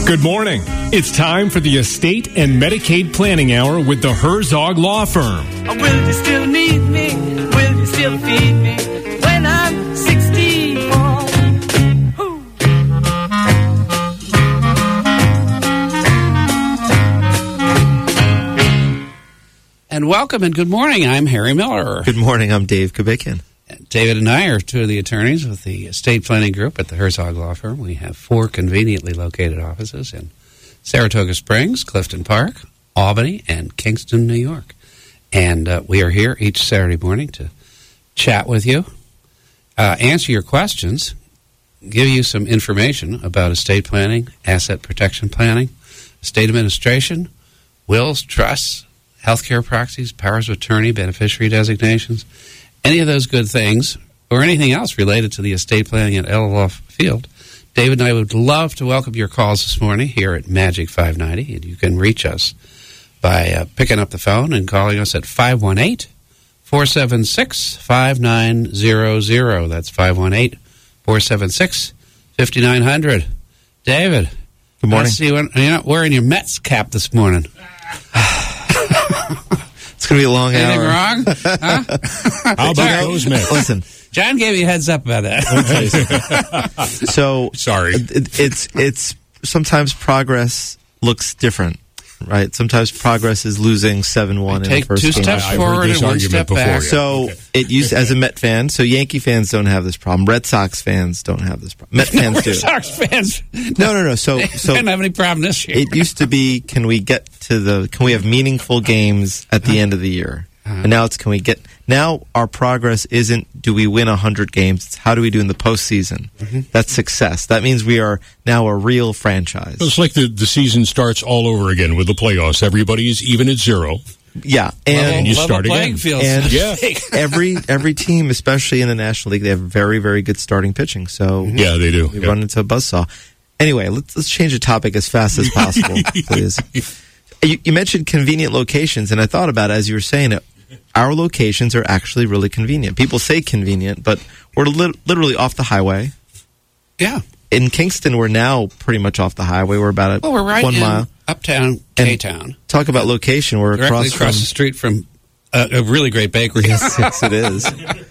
Good morning. It's time for the Estate and Medicaid Planning Hour with the Herzog Law Firm. Will you still need me? Will you still feed me when I'm 64? And welcome and good morning. I'm Harry Miller. Good morning. I'm Dave Kubikin. David and I are two of the attorneys with the estate planning group at the Herzog Law Firm. We have 4 conveniently located offices in Saratoga Springs, Clifton Park, Albany, and Kingston, New York. And we are here each Saturday morning to chat with you, answer your questions, give you some information about estate planning, asset protection planning, estate administration, wills, trusts, healthcare proxies, powers of attorney, beneficiary designations, any of those good things, or anything else related to the estate planning at LLF field. David and I would love to welcome your calls this morning here at Magic 590, and you can reach us by picking up the phone and calling us at 518-476-5900. That's 518-476-5900. David. Good morning. I see you're not wearing your Mets cap this morning. It's going to be a long Anything hour. wrong? Huh? How about those Mets? Listen. John gave you a heads up about that. So Sorry. It's sometimes progress looks different, right? Sometimes progress is losing 7-1 in the Take first 2 game. steps I've heard forward this and 1 argument step before, back. yeah. So Okay. it used as a Met fan. So Yankee fans don't have this problem. Red Sox fans don't have this problem. Met fans do. Red Sox fans. No. So Didn't have any problem this year. it used to be, can we have meaningful games at the end of the year? And now now our progress isn't do we win 100 games, it's how do we do in the postseason. That's success. That means we are now a real franchise. It's like the season starts all over again with the playoffs. Everybody's even at 0. Yeah. And you level start playing again. field. And Yeah. every team, especially in the National League, they have very, very good starting pitching. So Yeah, they do. we Yeah. run into a buzzsaw. Anyway, let's change the topic as fast as possible, please. You mentioned convenient locations, and I thought about it as you were saying it. Our locations are actually really convenient. People say convenient, but we're literally off the highway. Yeah. In Kingston, we're now pretty much off the highway. We're about Well, we're right 1 in mile. uptown K-Town. Talk about location. We're Directly across the street from a really great bakery. Yes, it is.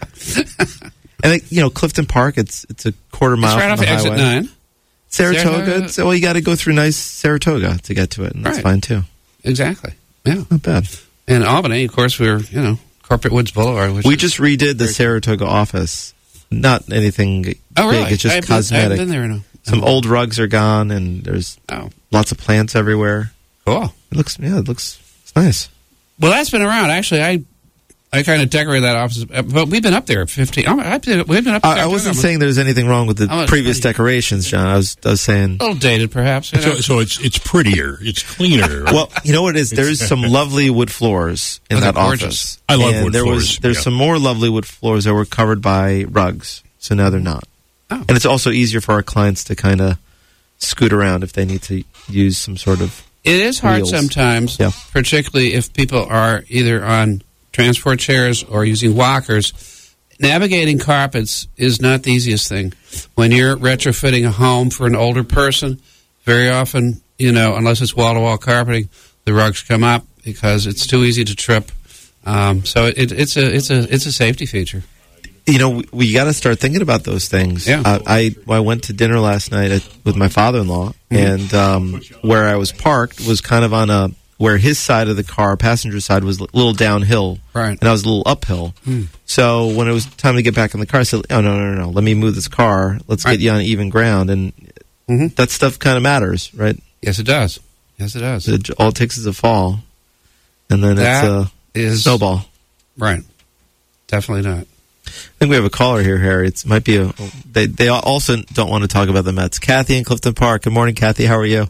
And Clifton Park. It's a quarter mile It's right from off the exit highway. 9. Saratoga. Well, you got to go through nice Saratoga to get to it, and that's Right. fine too. Exactly. Yeah. Not bad. In Albany, of course, we're, Corporate Woods Boulevard. Which We is- just redid the Saratoga office. Not anything Oh, really? big. It's just I haven't cosmetic. been there in a... Some old rugs are gone, and there's Oh, lots of plants everywhere. cool. It looks it's nice. Well, that's been around. Actually, I kind of decorated that office, but we've been up there 15. We've been up there. I wasn't saying there's anything wrong with the previous decorations, John. I was saying a little dated, perhaps. So it's prettier. It's cleaner. Well, you know what it is? There's some lovely wood floors in they're that gorgeous. office. I love And wood floors, There's yeah. some more lovely wood floors that were covered by rugs, so now they're not. Oh. And it's also easier for our clients to kind of scoot around if they need to use some sort of... It is hard wheels. sometimes, Yeah. particularly if people are either on transport chairs or using walkers. Navigating carpets is not the easiest thing. When you're retrofitting a home for an older person, very often, unless it's wall-to-wall carpeting, the rugs come up because it's too easy to trip. So it's a safety feature. We got to start thinking about those things. Yeah. I went to dinner last night with my father-in-law, and where I was parked was kind of on where his side of the car, passenger side, was a little downhill, Right. and I was a little uphill. So when it was time to get back in the car, I said, "Oh no, let me move this car. Let's Right. get you on even ground." And that stuff kind of matters, right? Yes, it does. Yes, it does. All it takes is a fall, and then That it's a is snowball. Right. Definitely not. I think we have a caller here, Harry. It might be they also don't want to talk about the Mets. Kathy in Clifton Park. Good morning, Kathy. How are you?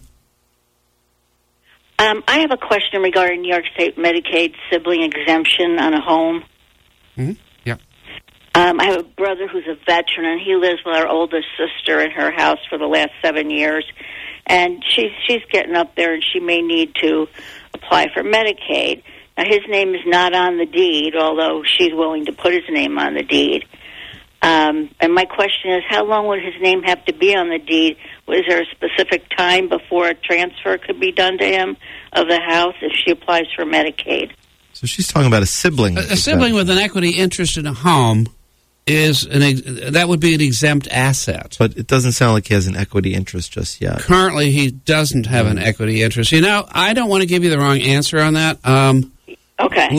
I have a question regarding New York State Medicaid sibling exemption on a home. Yeah. I have a brother who's a veteran, and he lives with our oldest sister in her house for the last 7 years. And she's getting up there, and she may need to apply for Medicaid. Now, his name is not on the deed, although she's willing to put his name on the deed. And my question is, how long would his name have to be on the deed is there a specific time before a transfer could be done to him of the house if she applies for Medicaid? So she's talking about a sibling. A sibling with an equity interest in a home that would be an exempt asset. But it doesn't sound like he has an equity interest just yet. Currently, he doesn't have an equity interest. I don't want to give you the wrong answer on that. Okay.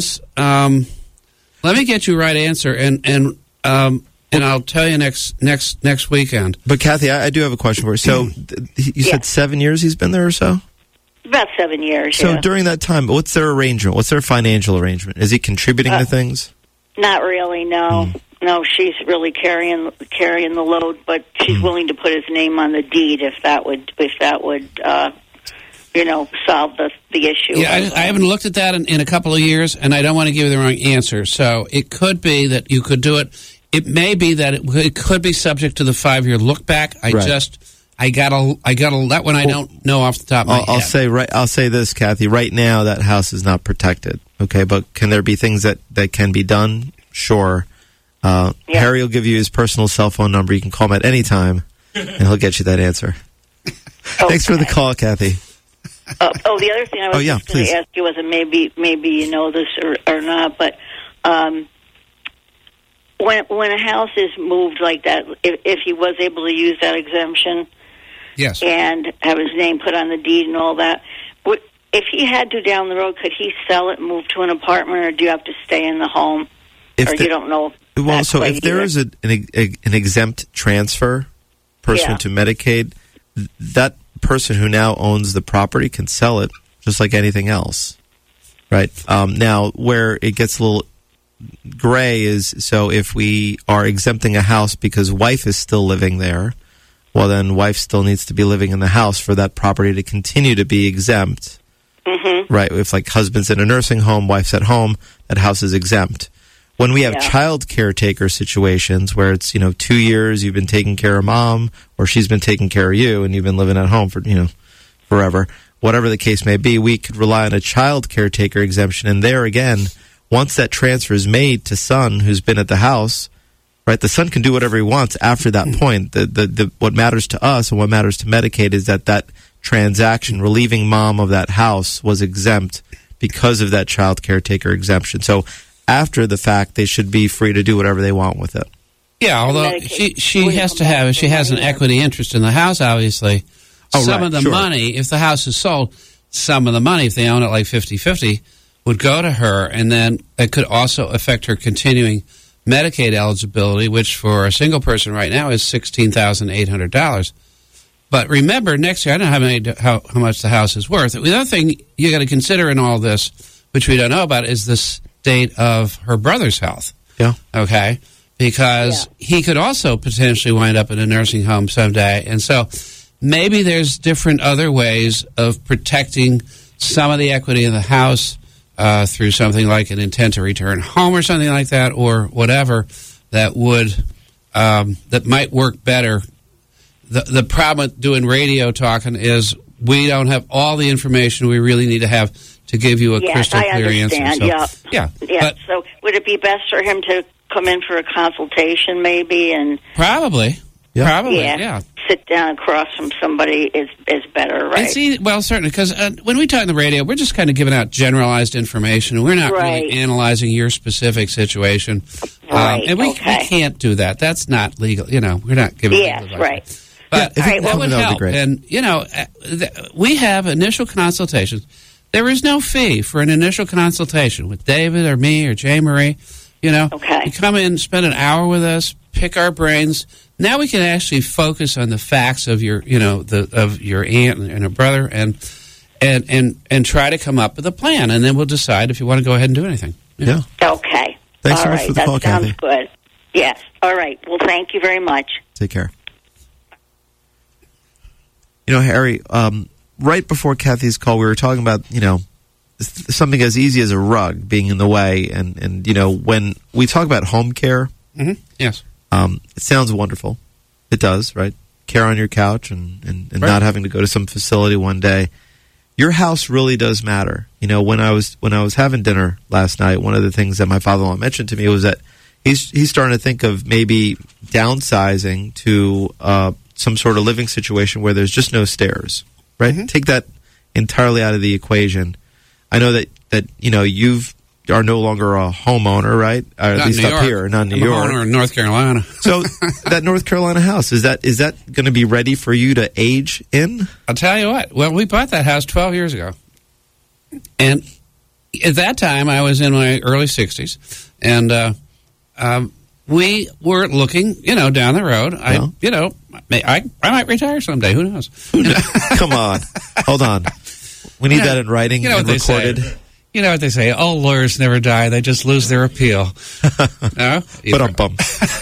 Let me get you a right answer, and I'll tell you next weekend. But Kathy, I do have a question for you. So you said 7 years he's been there or so? About 7 years. So during that time, what's their arrangement? What's their financial arrangement? Is he contributing to things? Not really. No. No, she's really carrying the load, but she's willing to put his name on the deed if that would solve the issue. Yeah, I haven't looked at that in a couple of years, and I don't want to give you the wrong answer. So it could be that you could do it. It may be that it could be subject to the 5-year look back. I gotta that one I don't know off the top of my head. I'll say this, Kathy. Right now, that house is not protected. Okay, but can there be things that can be done? Sure. Harry will give you his personal cell phone number. You can call him at any time, and he'll get you that answer. Thanks for the call, Kathy. The other thing I was going to ask you was, and maybe you know this or not, but when a house is moved like that, if he was able to use that exemption, yes, and have his name put on the deed and all that, if he had to down the road, could he sell it and move to an apartment, or do you have to stay in the home? You don't know? Well, so if there is an exempt transfer pursuant to Medicaid, that person who now owns the property can sell it just like anything else, right? Now, where it gets a little gray is, so if we are exempting a house because wife is still living there, well, then wife still needs to be living in the house for that property to continue to be exempt, right? If like husband's in a nursing home, wife's at home, that house is exempt. When we have child caretaker situations where it's, 2 years you've been taking care of mom, or she's been taking care of you and you've been living at home for, forever, whatever the case may be, we could rely on a child caretaker exemption. And there again, once that transfer is made to son who's been at the house, right, the son can do whatever he wants after that point. What matters to us and what matters to Medicaid is that transaction, relieving mom of that house, was exempt because of that child caretaker exemption. So after the fact, they should be free to do whatever they want with it. Yeah, although she has to have, if she has an equity interest in the house, obviously, some of the money, if the house is sold, some of the money, if they own it like 50-50, would go to her, and then it could also affect her continuing Medicaid eligibility, which for a single person right now is $16,800. But remember, next year, I don't know how much the house is worth. The other thing you got to consider in all this, which we don't know about, is the state of her brother's health. Yeah. Okay? Because he could also potentially wind up in a nursing home someday. And so maybe there's different other ways of protecting some of the equity in the house through something like an intent to return home or something like that, or whatever that would that might work better. The problem with doing radio talking is we don't have all the information we really need to have to give you a crystal clear answer. So, yeah. But, so would it be best for him to come in for a consultation maybe? And Probably, yeah. Sit down across from somebody is better, right? Certainly, because when we talk on the radio, we're just kind of giving out generalized information. We're not really analyzing your specific situation. Right, and we can't do that. That's not legal. We're not giving legal advice. Right. But that would help. And, we have initial consultations. There is no fee for an initial consultation with David or me or Jay Marie. You come in, spend an hour with us, pick our brains. Now we can actually focus on the facts of your, of your aunt and her brother, and try to come up with a plan, and then we'll decide if you want to go ahead and do anything. Yeah. Okay. Thanks so much for the call, Kathy. That sounds good. Yes. All right. Well, thank you very much. Take care. Harry, right before Kathy's call, we were talking about, something as easy as a rug being in the way. And when we talk about home care, yes, it sounds wonderful. It does, right? Care on your couch and not having to go to some facility one day. Your house really does matter. When I was having dinner last night, one of the things that my father-in-law mentioned to me was that he's starting to think of maybe downsizing to some sort of living situation where there's just no stairs, right? Take that entirely out of the equation. I know that you are no longer a homeowner, right? Or at least up here, not in New York. I'm a homeowner in North Carolina. So that North Carolina house, is that going to be ready for you to age in? I'll tell you what. Well, we bought that house 12 years ago. And at that time, I was in my early 60s. And we were looking, down the road. I might retire someday. Who knows? Come on. Hold on. We need that in writing and recorded. You know what they say? All lawyers never die. They just lose their appeal. No? But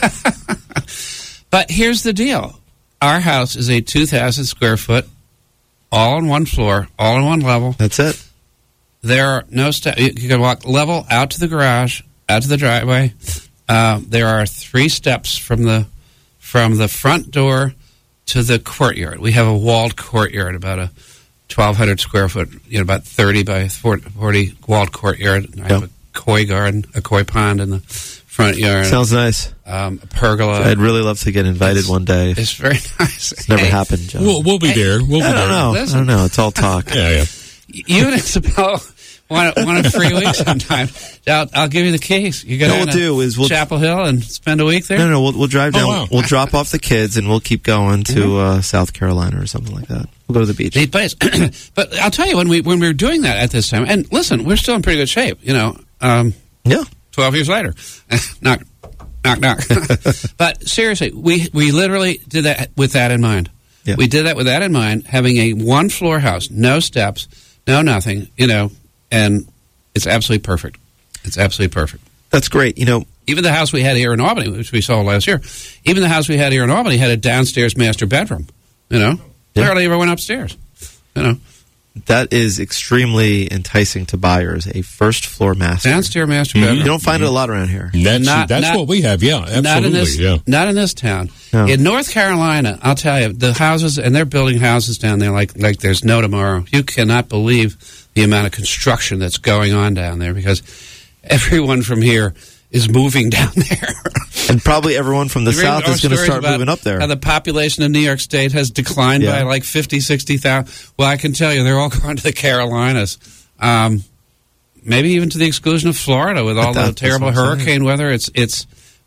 But here's the deal. Our house is a 2,000 square foot, all on one floor, all on one level. That's it. There are no steps. You can walk level out to the garage, out to the driveway. There are 3 steps from the front door to the courtyard. We have a walled courtyard, about a 1,200 square foot, about 30 by 40 walled courtyard. I have a koi garden, a koi pond in the front yard. Sounds nice. A pergola. I'd really love to get invited one day. It's very nice. It's never happened, John. We'll be there. We'll be I there. don't know. It's all talk. Yeah. You and Isabel want a free week sometime. I'll give you the keys. You go to Chapel Hill and spend a week there? No, we'll drive down. Wow. We'll drop off the kids, and we'll keep going to South Carolina or something like that. We'll go to the beach. Neat place. But I'll tell you, when we were doing that at this time, and listen, we're still in pretty good shape, Yeah. 12 years later. knock. But seriously, we literally did that with that in mind. Yeah. We did that with that in mind, having a one-floor house, no steps, no nothing, and it's absolutely perfect. It's absolutely perfect. That's great. Even the house we had here in Albany, which we saw last year, even the house we had here in Albany had a downstairs master bedroom, Barely ever went upstairs, That is extremely enticing to buyers, a first-floor master. Downstairs master bedroom. You don't find it a lot around here. That's what we have, yeah, absolutely. Not in this town. No. In North Carolina, I'll tell you, the houses, and they're building houses down there like there's no tomorrow. You cannot believe the amount of construction that's going on down there because everyone from here is moving down there. And probably everyone from the south is going to start moving up there. How the population of New York State has declined by like 50, 60,000. Well, I can tell you, they're all going to the Carolinas. Maybe even to the exclusion of Florida with all the terrible hurricane weather. It's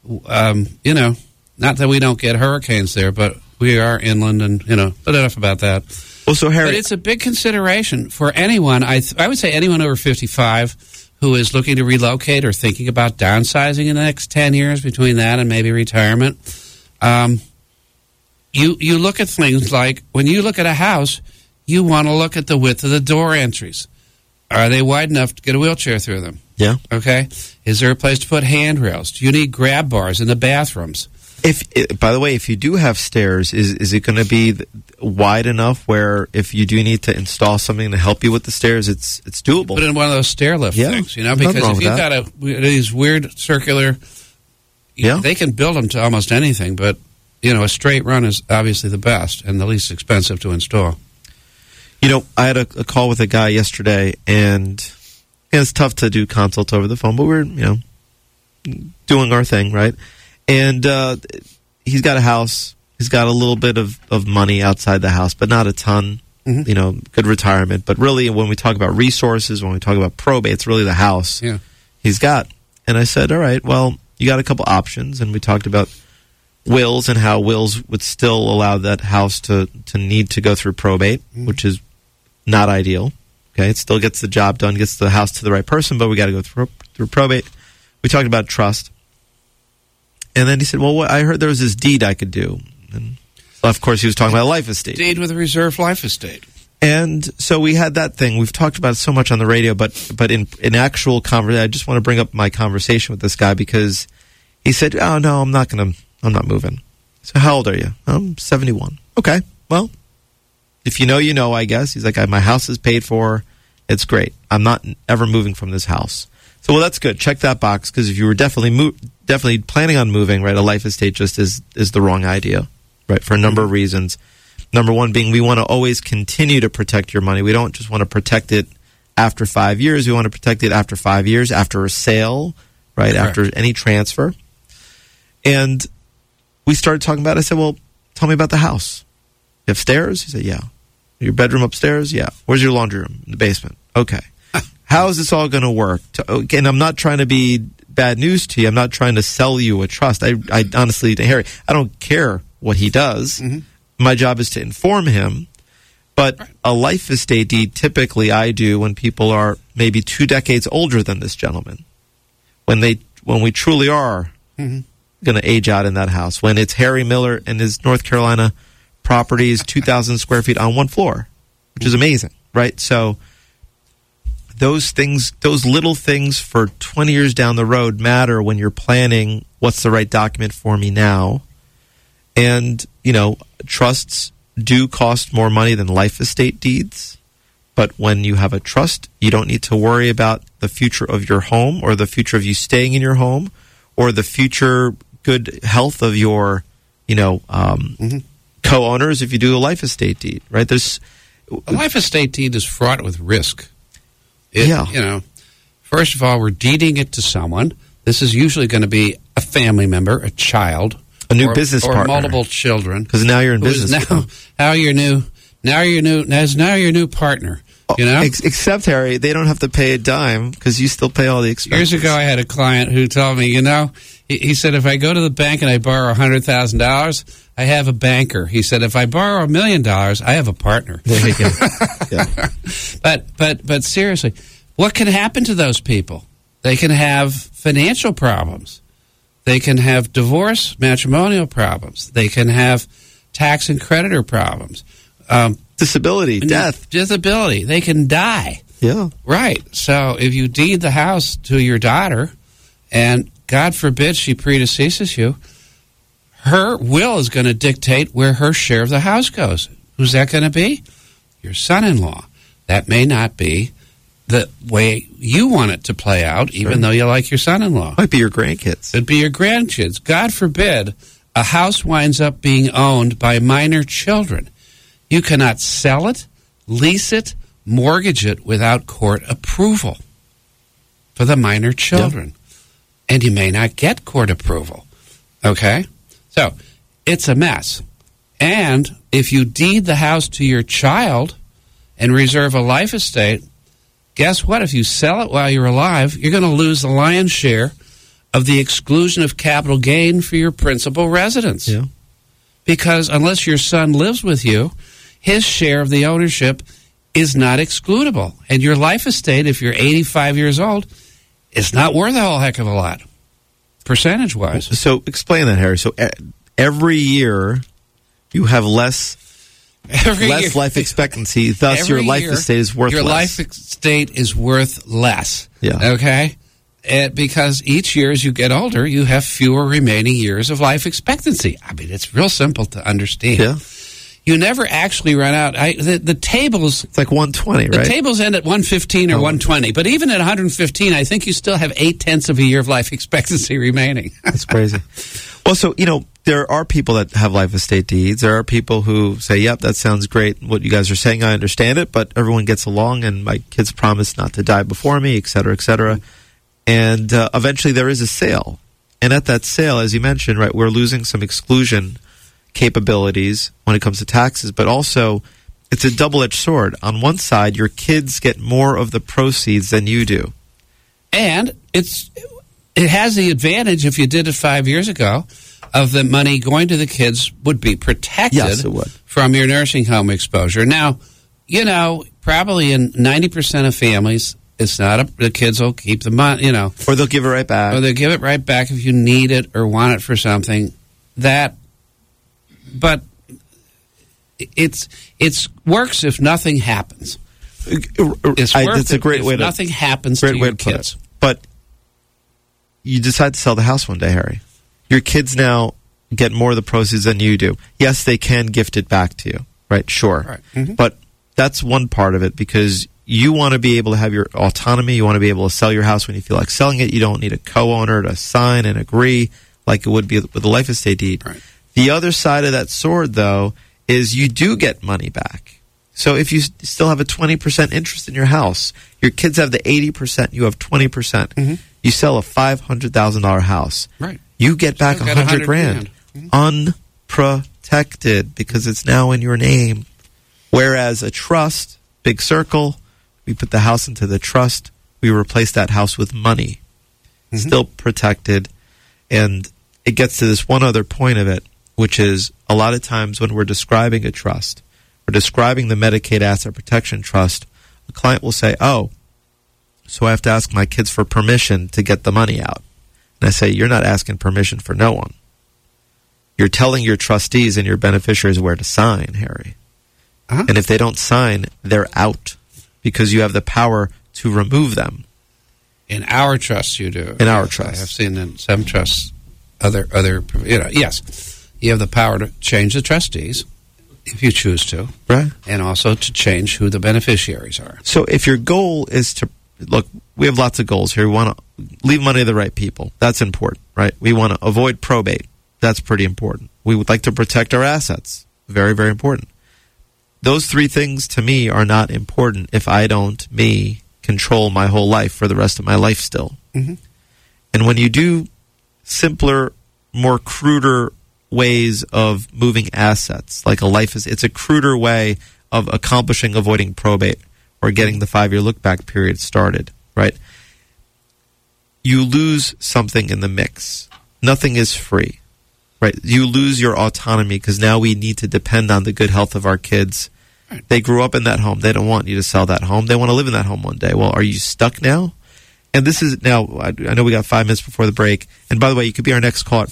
not that we don't get hurricanes there, but we are inland and, but enough about that. Well, so Harry, but it's a big consideration for anyone. I would say anyone over 55 who is looking to relocate or thinking about downsizing in the next 10 years between that and maybe retirement. You look at things like when you look at a house, you want to look at the width of the door entries. Are they wide enough to get a wheelchair through them? Yeah. Okay. Is there a place to put handrails? Do you need grab bars in the bathrooms? By the way, if you do have stairs, is it going to be wide enough where if you do need to install something to help you with the stairs, it's doable? Put in one of those stair lift things, because if you've got these weird circular, they can build them to almost anything, but a straight run is obviously the best and the least expensive to install. I had a call with a guy yesterday, and it's tough to do consults over the phone, but we're doing our thing, right? And he's got a house. He's got a little bit of money outside the house, but not a ton. Mm-hmm. Good retirement. But really, when we talk about resources, when we talk about probate, it's really the house he's got. And I said, all right, well, you got a couple options. And we talked about wills and how wills would still allow that house to need to go through probate, which is not ideal. Okay, it still gets the job done, gets the house to the right person, but we got to go through probate. We talked about trust. And then he said, well, I heard there was this deed I could do. And of course, he was talking about a life estate. Deed with a reserved life estate. And so we had that thing. We've talked about it so much on the radio, but in actual conversation, I just want to bring up my conversation with this guy because he said, oh, no, I'm not moving. So how old are you? I'm 71. Okay, well, if you know, I guess. He's like, my house is paid for. It's great. I'm not ever moving from this house. So, well, that's good. Check that box because if you were definitely planning on moving, right, a life estate just is the wrong idea, right, for a number of reasons. Number one being we want to always continue to protect your money. We don't just want to protect it after 5 years. We want to protect it after 5 years, after a sale, right, after any transfer. And we started talking about it. I said, well, tell me about the house. You have stairs? He said, yeah. Your bedroom upstairs? Yeah. Where's your laundry room? In the basement. Okay. How is this all going to work? Again, I'm not trying to be bad news to you. I'm not trying to sell you a trust. I honestly, Harry, I don't care what he does. Mm-hmm. My job is to inform him. But a life estate deed, typically I do when people are maybe 2 decades older than this gentleman. When we truly are going to age out in that house. When it's Harry Miller and his North Carolina property is 2,000 square feet on one floor, which is amazing, right? So those things, those little things for 20 years down the road matter when you're planning what's the right document for me now. And, trusts do cost more money than life estate deeds. But when you have a trust, you don't need to worry about the future of your home or the future of you staying in your home or the future good health of your, co-owners if you do a life estate deed, right? A life estate deed is fraught with risk. First of all, we're deeding it to someone. This is usually going to be a family member, a child, a new business partner, or multiple children. Because now you're in business. Now you're your new partner. Except, Harry, they don't have to pay a dime because you still pay all the expenses. Years ago, I had a client who told me, he said, if I go to the bank and I borrow $100,000, I have a banker. He said, if I borrow $1 million, I have a partner. There you go. Yeah. But seriously, what can happen to those people? They can have financial problems. They can have divorce, matrimonial problems. They can have tax and creditor problems. Disability, death. Disability. They can die. Yeah. Right. So if you deed the house to your daughter, and God forbid she predeceases you, her will is going to dictate where her share of the house goes. Who's that going to be? Your son-in-law. That may not be the way you want it to play out, even though you like your son-in-law. Might be your grandkids. It'd be your grandkids. God forbid a house winds up being owned by minor children. You cannot sell it, lease it, mortgage it without court approval for the minor children. Yep. And you may not get court approval. Okay? So, it's a mess. And if you deed the house to your child and reserve a life estate, guess what? If you sell it while you're alive, you're going to lose the lion's share of the exclusion of capital gain for your principal residence. Yeah. Because unless your son lives with you, his share of the ownership is not excludable. And your life estate, if you're 85 years old, is not worth a whole heck of a lot, percentage-wise. So explain that, Harry. So every year you have less life expectancy, thus your life estate is worth less. Your life estate is worth less. Yeah. Okay? Because each year as you get older, you have fewer remaining years of life expectancy. I mean, it's real simple to understand. Yeah. You never actually run out. The tables... It's like 120, right? The tables end at 115 or 120. But even at 115, I think you still have 0.8 of a year of life expectancy remaining. That's crazy. Well, so, there are people that have life estate deeds. There are people who say, yep, that sounds great. What you guys are saying, I understand it, but everyone gets along, and my kids promise not to die before me, et cetera, et cetera. And eventually there is a sale. And at that sale, as you mentioned, right, we're losing some exclusion capabilities when it comes to taxes, but also it's a double-edged sword. On one side, your kids get more of the proceeds than you do. And it has the advantage, if you did it 5 years ago, of the money going to the kids would be protected yes, it would. From your nursing home exposure. Now, probably in 90% of families, it's not the kids will keep the money, Or they'll give it right back. Or they'll give it right back if you need it or want it for something. But it's works if nothing happens. It's a great way to nothing happens to your kids. But you decide to sell the house one day, Harry. Your kids now get more of the proceeds than you do. Yes, they can gift it back to you, right? Sure. Right. Mm-hmm. But that's one part of it because you want to be able to have your autonomy. You want to be able to sell your house when you feel like selling it. You don't need a co-owner to sign and agree like it would be with a life estate deed. Right. The other side of that sword, though, is you do get money back. So if you still have a 20% interest in your house, your kids have the 80%, you have 20%. Mm-hmm. You sell a $500,000 house. Right. You get back $100,000 Mm-hmm. unprotected. protected because it's now in your name. Whereas a trust, big circle, we put the house into the trust, we replace that house with money. Still protected. And it gets to this one other point of it, which is a lot of times when we're describing a trust, or describing the Medicaid Asset Protection Trust, a client will say, oh, so I have to ask my kids for permission to get the money out. And I say, you're not asking permission for no one. You're telling your trustees and your beneficiaries where to sign, Harry. And if they don't sign, they're out because you have the power to remove them. In our trusts, you do. In our trusts. I've seen in some trusts, yes, you have the power to change the trustees if you choose to. Right. And also to change who the beneficiaries are. So if your goal is to, look, we have lots of goals here. We want to leave money to the right people. That's important, right? We want to avoid probate. That's pretty important. We would like to protect our assets. Very, very important. Those three things to me are not important if I don't, control my whole life for the rest of my life still. And when you do simpler, more cruder ways of moving assets, like a life is, it's a cruder way of accomplishing avoiding probate or getting the 5-year look-back period started, right? You lose something in the mix. Nothing is free, right? You lose your autonomy because now we need to depend on the good health of our kids. They grew up in that home. They don't want you to sell that home. They want to live in that home one day. Well, are you stuck now? And this is now, I know we got 5 minutes before the break. And by the way, you could be our next call at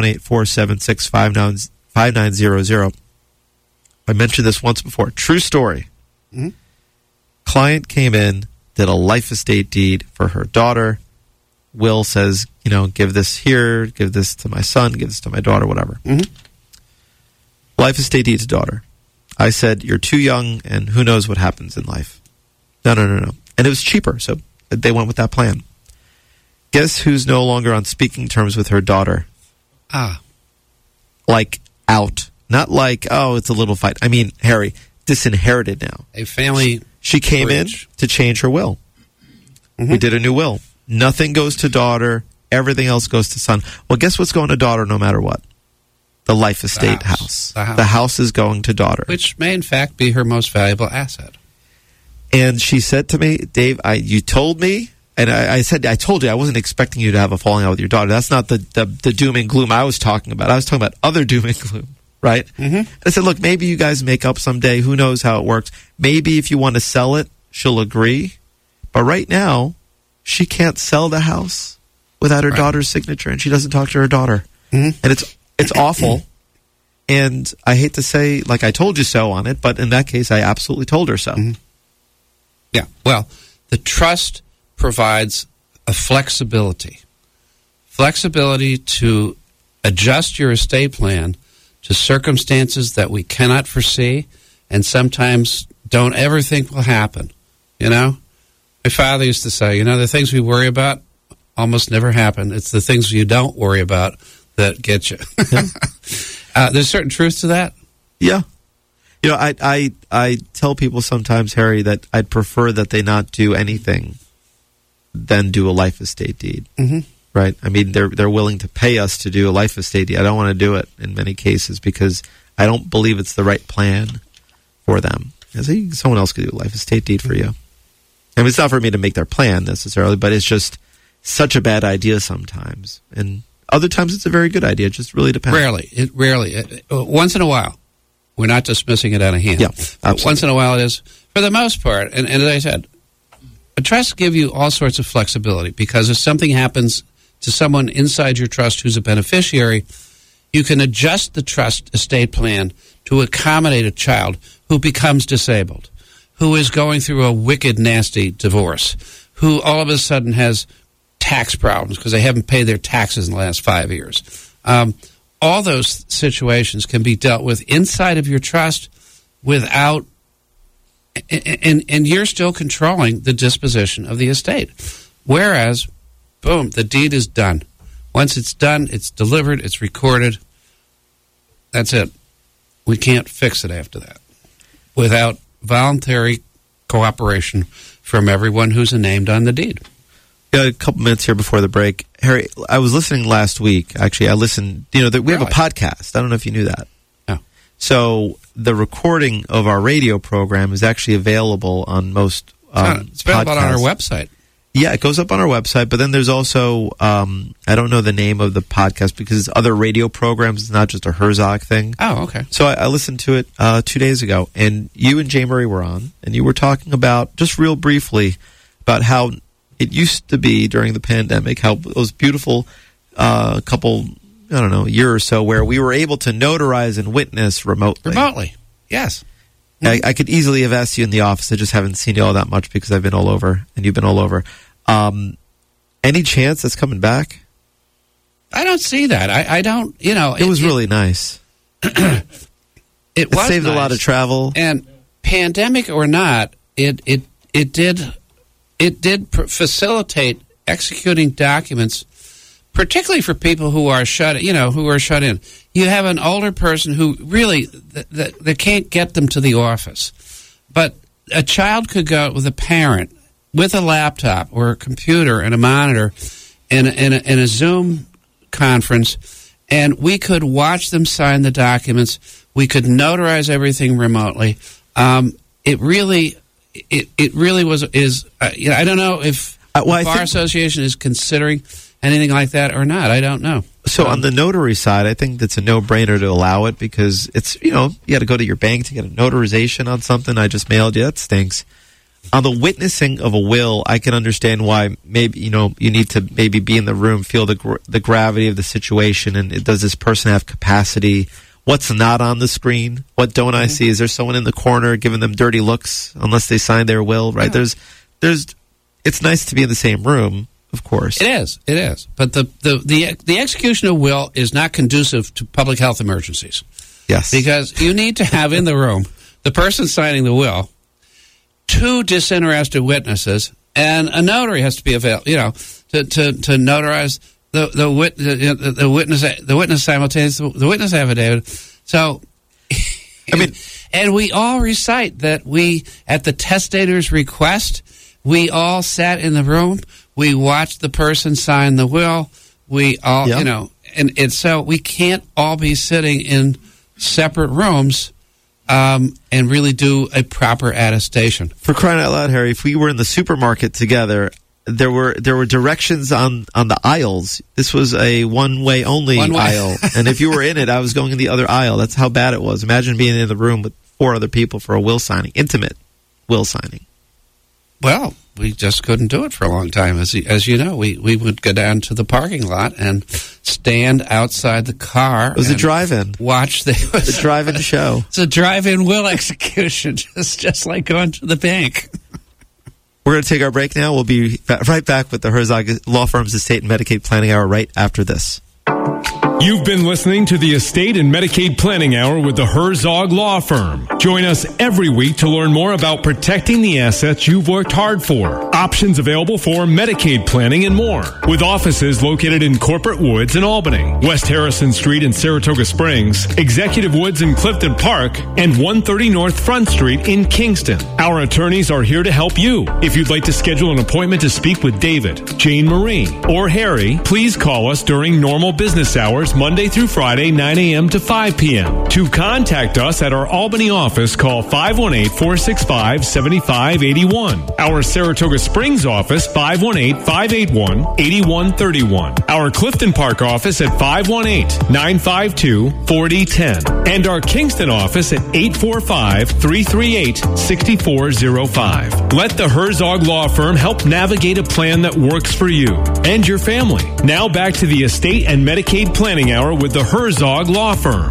518-476-5900. I mentioned this once before. True story. Client came in, did a life estate deed for her daughter. Will says, give this here, give this to my son, give this to my daughter, whatever. Life estate deed to daughter. I said, you're too young, and who knows what happens in life. No. And it was cheaper, so they went with that plan. Guess who's no longer on speaking terms with her daughter? Like, out. Not like, oh, it's a little fight. I mean, Harry, disinherited now. A family. She came in to change her will. We did a new will. Nothing goes to daughter. Everything else goes to son. Well, guess what's going to daughter no matter what? The life estate house. The house is going to daughter. Which may, in fact, be her most valuable asset. And she said to me, Dave, you told me, and I said, I told you I wasn't expecting you to have a falling out with your daughter. That's not the doom and gloom I was talking about. I was talking about other doom and gloom, right? I said, look, maybe you guys make up someday. Who knows how it works? Maybe if you want to sell it, she'll agree. But right now, she can't sell the house without her daughter's signature, and she doesn't talk to her daughter. And it's awful, and I hate to say, like, I told you so on it, but in that case, I absolutely told her so. Yeah, well, the trust provides a flexibility to adjust your estate plan to circumstances that we cannot foresee and sometimes don't ever think will happen, My father used to say, the things we worry about almost never happen. It's the things you don't worry about that get you. There's certain truth to that. Yeah. I tell people sometimes, Harry, that I'd prefer that they not do anything than do a life estate deed. Right? I mean, they're willing to pay us to do a life estate deed. I don't want to do it in many cases because I don't believe it's the right plan for them. I think someone else could do a life estate deed for you. I mean, it's not for me to make their plan necessarily, but it's just such a bad idea sometimes. And other times it's a very good idea. It just really depends. Rarely. Once in a while. We're not dismissing it out of hand. Yeah, absolutely. Once in a while it is. For the most part, and as I said, a trust give you all sorts of flexibility because if something happens to someone inside your trust who's a beneficiary, you can adjust the trust estate plan to accommodate a child who becomes disabled, who is going through a wicked, nasty divorce, who all of a sudden has tax problems because they haven't paid their taxes in the last 5 years. All those situations can be dealt with inside of your trust without, and you're still controlling the disposition of the estate. Whereas, boom, the deed is done. Once it's done, it's delivered, it's recorded. That's it. We can't fix it after that without voluntary cooperation from everyone who's named on the deed. Got a couple minutes here before the break. Harry, I was listening last week. Actually, I listened. We have a podcast. I don't know if you knew that. No. So the recording of our radio program is actually available on most it's available on our website. Yeah, it goes up on our website, but then there's also, I don't know the name of the podcast because it's other radio programs. It's not just a Herzog thing. Oh, okay. So I listened to it 2 days ago, and you and Jay Murray were on, and you were talking about, just real briefly, about how it used to be during the pandemic, how those beautiful couple, I don't know, year or so, where we were able to notarize and witness remotely. Remotely, yes. I could easily have asked you in the office. I just haven't seen you all that much because I've been all over, and you've been all over. Any chance that's coming back? I don't see that. I don't, It was really nice. It was saved nice. a lot of travel. And pandemic or not, it did facilitate executing documents, particularly for people who are shut in. You have an older person who really they can't get them to the office, but a child could go with a parent with a laptop or a computer and a monitor in a Zoom conference, and we could watch them sign the documents. We could notarize everything remotely. It really is. I don't know if the Bar Association is considering anything like that or not. I don't know. So on the notary side, I think that's a no-brainer to allow it because it's, you got to go to your bank to get a notarization on something I just mailed you. That stinks. On the witnessing of a will, I can understand why maybe, you need to maybe be in the room, feel the gravity of the situation, and does this person have capacity? What's not on the screen? What don't I see? Is there someone in the corner giving them dirty looks unless they sign their will, right? Yeah. It's nice to be in the same room, of course. It is. But the execution of will is not conducive to public health emergencies. Yes. Because you need to have in the room the person signing the will, 2 disinterested witnesses, and a notary has to be available, to notarize the witness simultaneously, the witness affidavit. So, and we all recite that we, at the testator's request, we all sat in the room. We watched the person sign the will. We all, and so we can't all be sitting in separate rooms and really do a proper attestation. For crying out loud, Harry, if we were in the supermarket together, there were directions on the aisles. This was a one-way only aisle. And if you were in it, I was going in the other aisle. That's how bad it was. Imagine being in the room with 4 other people for a will signing, intimate will signing. Well, we just couldn't do it for a long time. As you know, we would go down to the parking lot and stand outside the car. It was a drive-in. Watch the drive-in show. It's a drive-in will execution, just like going to the bank. We're going to take our break now. We'll be right back with the Herzog Law Firm's Estate and Medicaid Planning Hour right after this. You've been listening to the Estate and Medicaid Planning Hour with the Herzog Law Firm. Join us every week to learn more about protecting the assets you've worked hard for, options available for Medicaid planning, and more. With offices located in Corporate Woods in Albany, West Harrison Street in Saratoga Springs, Executive Woods in Clifton Park, and 130 North Front Street in Kingston. Our attorneys are here to help you. If you'd like to schedule an appointment to speak with David, Jane Marie, or Harry, please call us during normal business hours, Monday through Friday, 9 a.m. to 5 p.m. To contact us at our Albany office, call 518-465-7581. Our Saratoga Springs office, 518-581-8131. Our Clifton Park office at 518-952-4010. And our Kingston office at 845-338-6405. Let the Herzog Law Firm help navigate a plan that works for you and your family. Now back to the Estate and Medicaid Planning Hour with the Herzog Law Firm.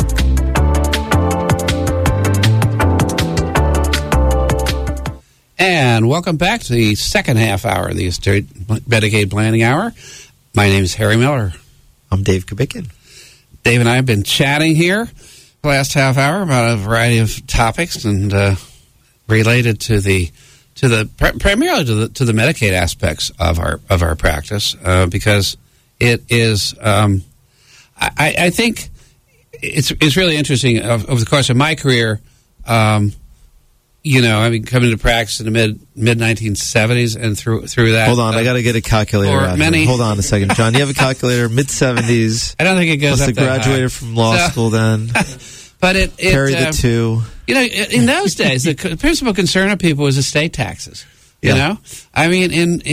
And welcome back to the second half hour of the Estate Medicaid Planning Hour. My name is Harry Miller. I'm Dave Kubickin. Dave and I have been chatting here the last half hour about a variety of topics and related to primarily to the Medicaid aspects of our practice because it is. I think it's really interesting. Over the course of my career, I've been coming to practice in the mid 1970s, and through that. Hold on, I got to get a calculator out here. Hold on a second, John. You have a calculator, mid 70s. I don't think it goes up that high. Graduated from law school then. But it Carry the two. You know, in those days, the principal concern of people was estate taxes. You Yeah. know, I mean,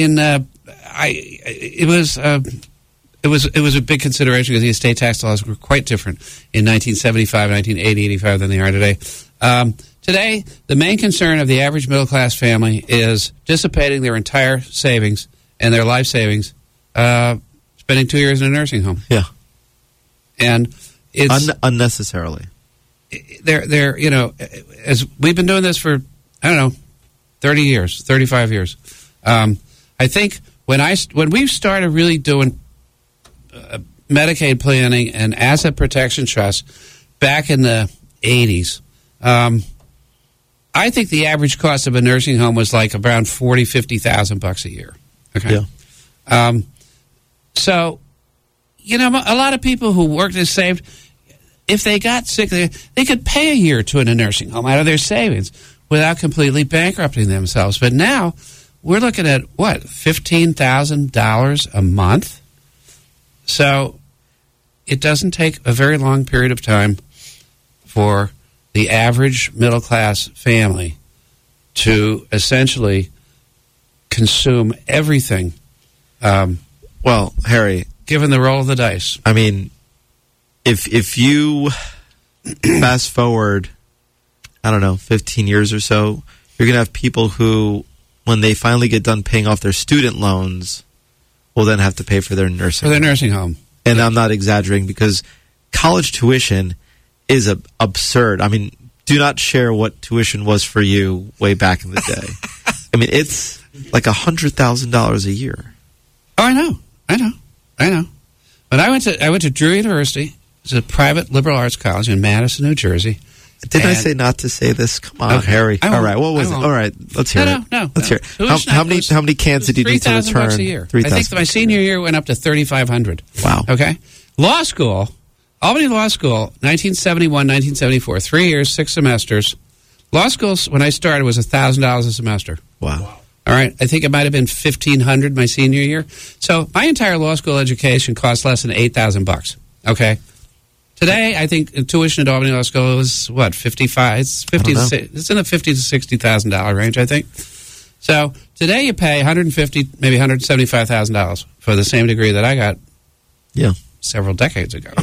it was a big consideration because the estate tax laws were quite different in 1975, 1980, 85 than they are today. Today, the main concern of the average middle class family is dissipating their entire savings and their life savings, spending 2 years in a nursing home. Yeah. And it's Unnecessarily. they're you know, as we've been doing this for, I don't know, 30 years, 35 years. I think when we started really doing Medicaid planning and asset protection trusts back in the 80s, I think the average cost of a nursing home was like around $40,000-$50,000 a year. Okay. Yeah. So, you know, a lot of people who worked and saved, if they got sick, they could pay a year or two in a nursing home out of their savings without completely bankrupting themselves. But now we're looking at, what, $15,000 a month? So it doesn't take a very long period of time for the average middle-class family to essentially consume everything. Well, Harry, Given the roll of the dice. I mean, if you fast forward, I don't know, 15 years or so, you're going to have people who, when they finally get done paying off their student loans, will then have to pay for their nursing For their nursing home. And I'm not exaggerating, because college tuition is absurd. I mean, do not share what tuition was for you way back in the day. I mean, it's like $100,000 a year. Oh, I know. But I went to Drew University. It's a private liberal arts college in Madison, New Jersey. Didn't I say not to say this? Come on, Okay. Harry. I won't. All right, what was I it? won't. All right, let's hear it. No. Let's hear it. Tuition, How many cans did you need to return? $3,000 a year. I 3,000. think my senior year went up to $3,500. Wow. Okay. Law school, Albany Law School, 1971, 1974, 3 years, 6 semesters. Law school, when I started, was $1,000 a semester. Wow. All right. I think it might have been $1,500 my senior year. So my entire law school education cost less than $8,000. Okay. Today, I think tuition at Albany Law School is what, 55? It's 50. It's in the $50,000 to $60,000 range, I think. So today, you pay $150,000, maybe $175,000 for the same degree that I got. Yeah. Several decades ago.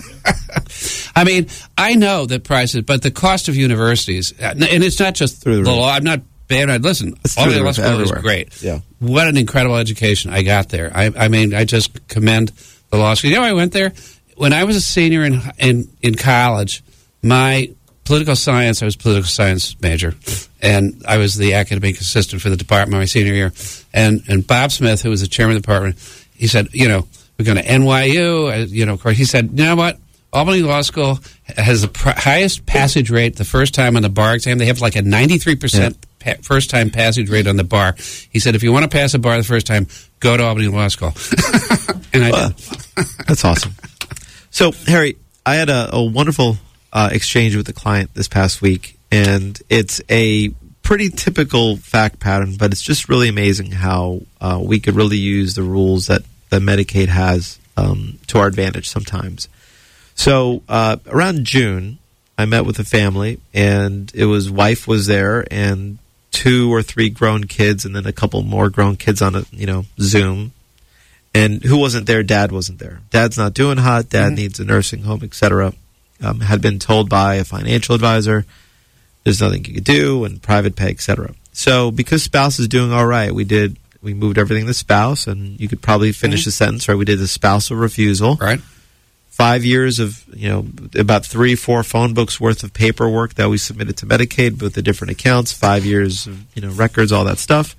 I mean, I know that prices, but the cost of universities, and it's not just Through the the roof. law. I'm not bad. Listen, It's through Albany the Law roof School everywhere. is great. Yeah. What an incredible education I got there. I mean, I just commend the law school. You know, I went there when I was a senior in college. My political science, I was a political science major, and I was the academic assistant for the department my senior year. And Bob Smith, who was the chairman of the department, he said, you know, we're going to NYU. You know, of course, he said, you know what? Albany Law School has the highest passage rate the first time on the bar exam. They have like a 93% first-time passage rate on the bar. He said, if you want to pass a bar the first time, go to Albany Law School. And I did. That's awesome. So, Harry, I had a wonderful exchange with a client this past week, and it's a pretty typical fact pattern, but it's just really amazing how we could really use the rules that Medicaid has to our advantage sometimes. So around June, I met with a family, and it was wife was there, and 2 or 3 grown kids, and then a couple more grown kids on a Zoom. And who wasn't there? Dad wasn't there. Dad's not doing hot. Dad needs a nursing home, etc. Had been told by a financial advisor there's nothing you could do, and private pay, etc. So because spouse is doing all right, we moved everything to spouse, and you could probably finish the sentence, right? We did the spousal refusal. Right. 5 years of, about 3-4 phone books worth of paperwork that we submitted to Medicaid with the different accounts, 5 years of, records, all that stuff.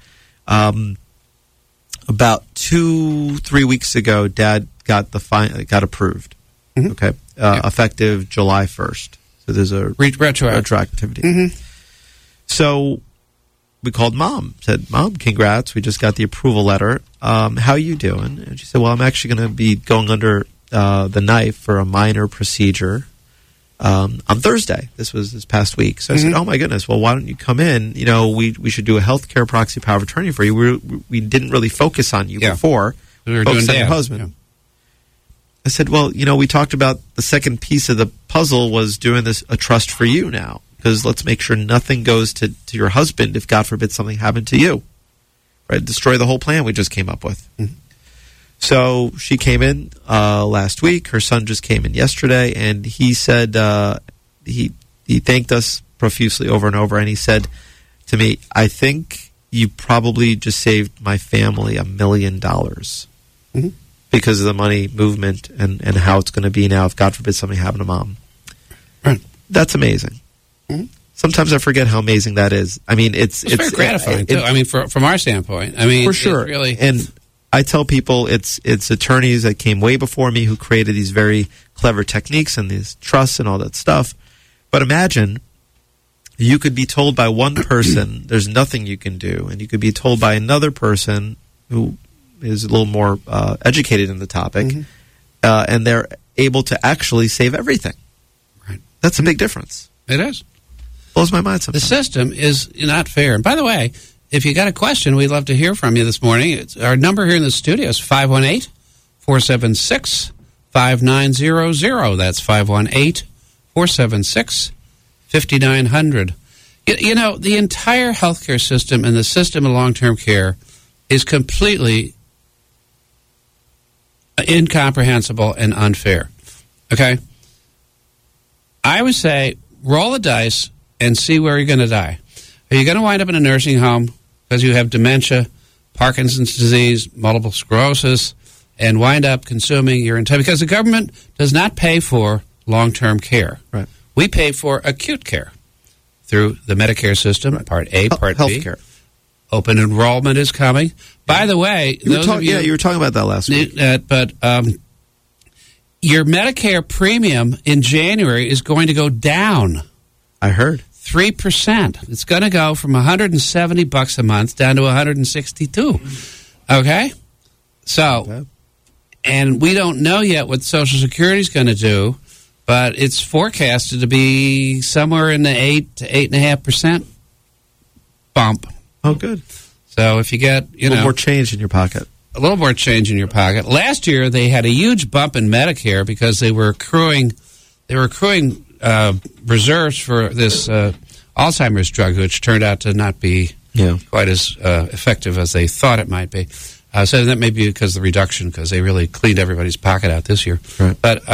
About 2-3 weeks ago, Dad got got approved. Okay. Effective July 1st. So there's a retroactivity. So we called Mom, said, Mom, congrats. We just got the approval letter. How are you doing? And she said, well, I'm actually going to be going under the knife for a minor procedure on Thursday. This was this past week. So I said, oh my goodness, well, why don't you come in? We should do a healthcare proxy power of attorney for you. We didn't really focus on you before. We were Focus doing on your Dad. husband. Yeah. I said, well, we talked about the second piece of the puzzle was doing a trust for you now, because let's make sure nothing goes to your husband if, God forbid, something happened to you. Right? Destroy the whole plan we just came up with. Mm-hmm. So she came in last week. Her son just came in yesterday, and he said he thanked us profusely over and over, and he said to me, I think you probably just saved my family $1 million because of the money movement and how it's going to be now if, God forbid, something happened to Mom. Right. That's amazing. Mm-hmm. Sometimes I forget how amazing that is. I mean, it's very gratifying, too. I mean, from our standpoint. I mean, for sure. Really... And I tell people it's attorneys that came way before me who created these very clever techniques and these trusts and all that stuff. But imagine you could be told by one person there's nothing you can do, and you could be told by another person who is a little more educated in the topic, and they're able to actually save everything. Right. That's a big difference. It is. Blows my mind sometimes. The system is not fair. And by the way, if you got a question, we'd love to hear from you this morning. Our number here in the studio is 518-476-5900. That's 518-476-5900. The entire healthcare system and the system of long-term care is completely incomprehensible and unfair. Okay? I would say roll the dice and see where you're going to die. Are you going to wind up in a nursing home because you have dementia, Parkinson's disease, multiple sclerosis, and wind up consuming your entire... Because the government does not pay for long-term care. Right. We pay for acute care through the Medicare system, right. Part A, Part B. Healthcare. Open enrollment is coming. Yeah. By the way... you were talking about that last week. But your Medicare premium in January is going to go down. I heard. 3%. It's going to go from $170 a month down to $162. Okay? So, and we don't know yet what Social Security is going to do, but it's forecasted to be somewhere in the 8 to 8.5% bump. Oh, good. So if you get, a little more change in your pocket. A little more change in your pocket. Last year they had a huge bump in Medicare because they were accruing reserves for this Alzheimer's drug, which turned out to not be quite as effective as they thought it might be. So that may be because of the reduction, because they really cleaned everybody's pocket out this year. Right.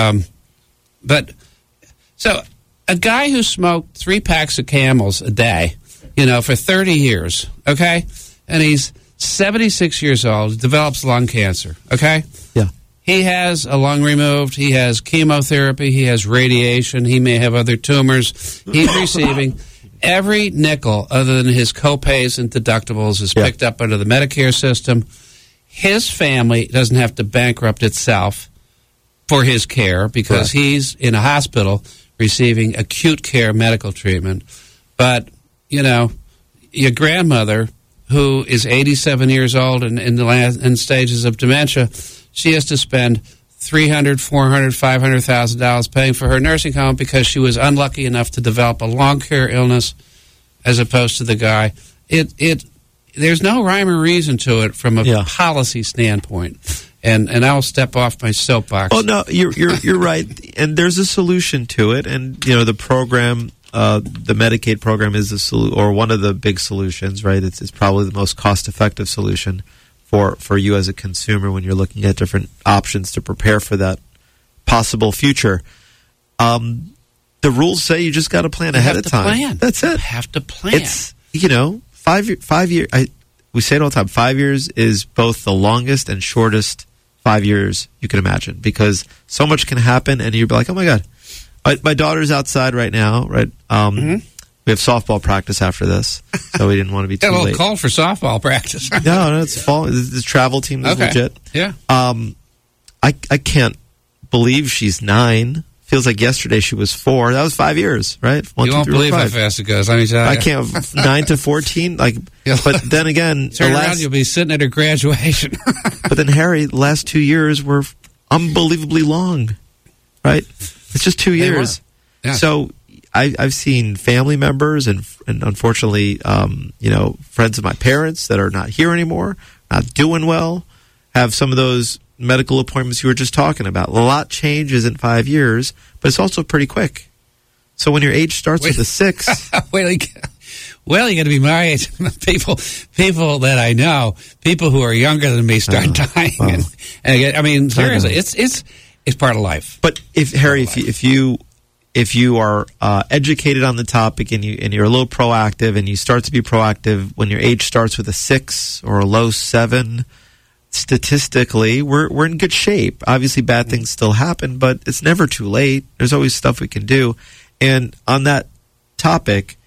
But so a guy who smoked 3 packs of Camels a day, for 30 years, okay, and he's 76 years old, develops lung cancer, okay? Yeah. He has a lung removed. He has chemotherapy. He has radiation. He may have other tumors. He's receiving every nickel other than his copays and deductibles is picked up under the Medicare system. His family doesn't have to bankrupt itself for his care because he's in a hospital receiving acute care medical treatment. But, your grandmother, who is 87 years old and in the last stages of dementia, she has to spend $300,000, $400,000, $500,000 paying for her nursing home because she was unlucky enough to develop a long care illness, as opposed to the guy. There's no rhyme or reason to it from a policy standpoint, and I'll step off my soapbox. Oh no, you're right, and there's a solution to it, and the program. The Medicaid program is or one of the big solutions, right? It's probably the most cost-effective solution for you as a consumer when you're looking at different options to prepare for that possible future. The rules say you just got to plan ahead of time. Plan. That's it. You have to plan. It's 5 years. We say it all the time. 5 years is both the longest and shortest 5 years you can imagine, because so much can happen, and you'll be like, oh my God. My daughter's outside right now, right? We have softball practice after this, so we didn't want to be too late. Call for softball practice. No, it's fall. The travel team is legit. Yeah. I can't believe she's 9. Feels like yesterday she was 4. That was 5 years, right? You won't believe how fast it goes. Let me tell you. I can't. 9 to 14. But then again, turn around, you'll be sitting at her graduation. But then, Harry, the last 2 years were unbelievably long, right? It's just 2 years. Yeah. So I've seen family members and unfortunately, friends of my parents that are not here anymore, not doing well, have some of those medical appointments you were just talking about. A lot changes in 5 years, but it's also pretty quick. So when your age starts with a 6... Well, you got to be my age. People that I know, people who are younger than me, start dying. And I mean, seriously, it's part of life. But if you are educated on the topic and you're a little proactive and you start to be proactive when your age starts with a 6 or a low 7, statistically, we're in good shape. Obviously, bad things still happen, but it's never too late. There's always stuff we can do. And on that topic,